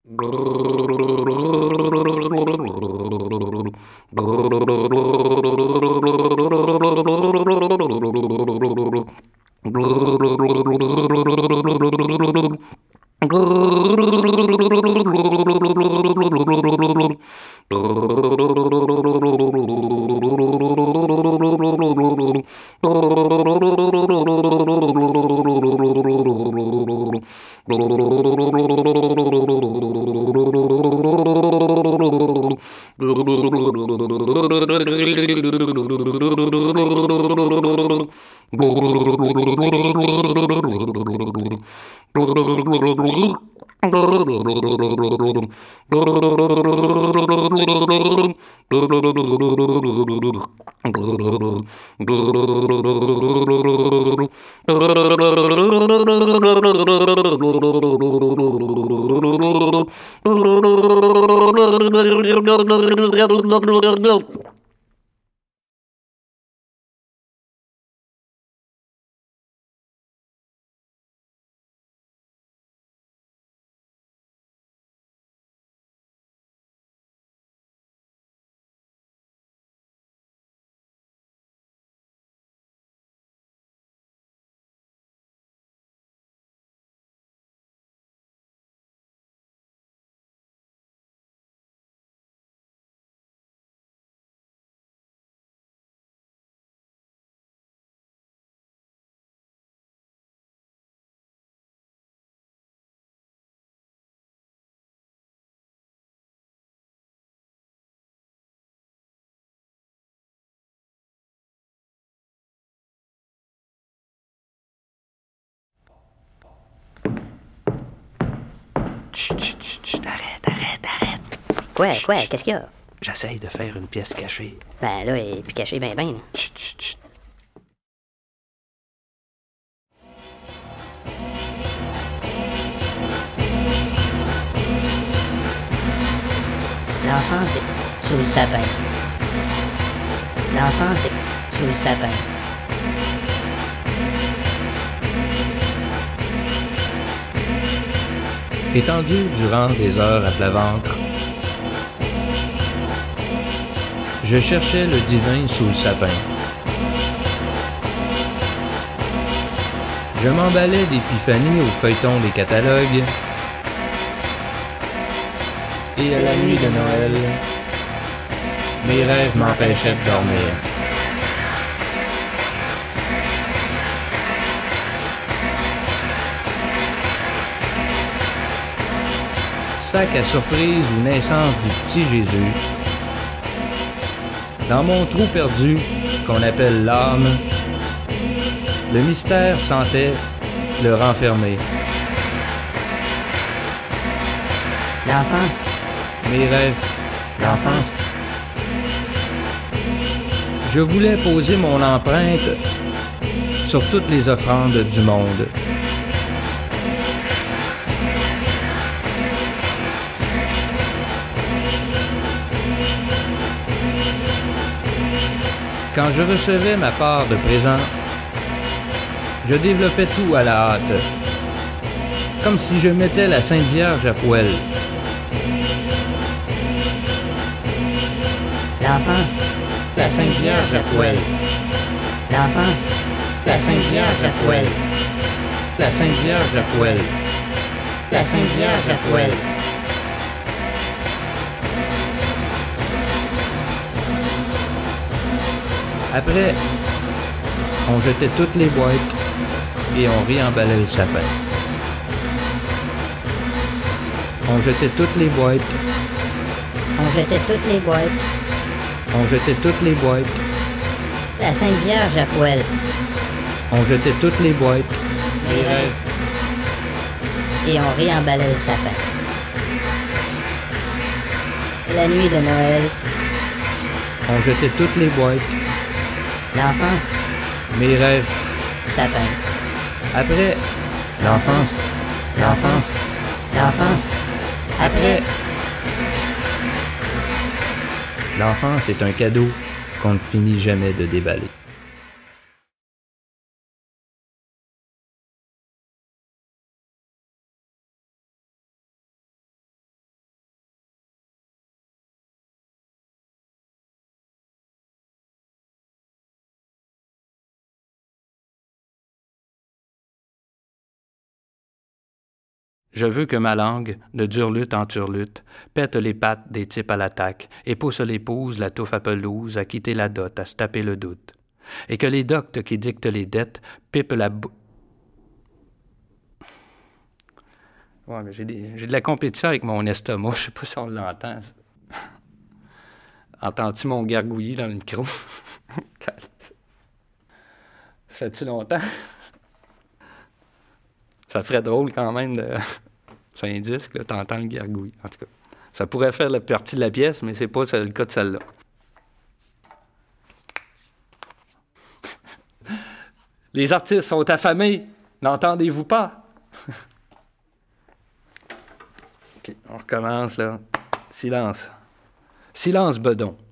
Chut, chut, chut, chut, arrête. Quoi, Chut, quoi, chut. qu'est-ce qu'il y a? J'essaye de faire une pièce cachée. Ben là, il est plus caché ben. Chut, chut, chut. L'enfance est sous le sapin. L'enfance est sous le sapin. Étendu durant des heures à plat ventre, je cherchais le divin sous le sapin. Je m'emballais d'épiphanie au feuilleton des catalogues, et à la nuit de Noël, mes rêves m'empêchaient de dormir. Sac à surprise ou naissance du petit Jésus. Dans mon trou perdu, qu'on appelle l'âme, le mystère sentait le renfermer. L'enfance, Mes rêves, l'enfance, je voulais poser mon empreinte sur toutes les offrandes du monde. Quand je recevais ma part de présent, je développais tout à la hâte, comme si je mettais la Sainte Vierge à poil. l'enfance, La Sainte Vierge à poil. l'enfance, La Sainte Vierge à poil. La Sainte Vierge à poil. La Sainte Vierge à poil. Après, on jetait toutes les boîtes et on réemballait le sapin. On jetait toutes les boîtes, on jetait toutes les boîtes, on jetait toutes les boîtes, la Sainte Vierge à poil, on jetait toutes les boîtes. mes rêves, et on réemballait le sapin. La nuit de Noël, On jetait toutes les boîtes, l'enfance, mes rêves. sapin. Après, l'enfance, l'enfance, L'enfance, après. L'enfance est un cadeau qu'on ne finit jamais de déballer. Je veux que ma langue, de durlutte en turlutte, pète les pattes des types à l'attaque et pousse l'épouse, la touffe à pelouse, à quitter la dot, à se taper le doute. Et que les doctes qui dictent les dettes pipent la Ouais, mais j'ai de la compétition avec mon estomac. Je sais pas si on l'entend. Entends-tu mon gargouillis dans le micro? Ça fait-tu longtemps? Ça ferait drôle quand même de... C'est un disque, là, t'entends le gargouille. En tout cas, ça pourrait faire la partie de la pièce, mais c'est pas le cas de celle-là. Les artistes sont affamés, n'entendez-vous pas? OK, on recommence, là. Silence. Silence, bedon.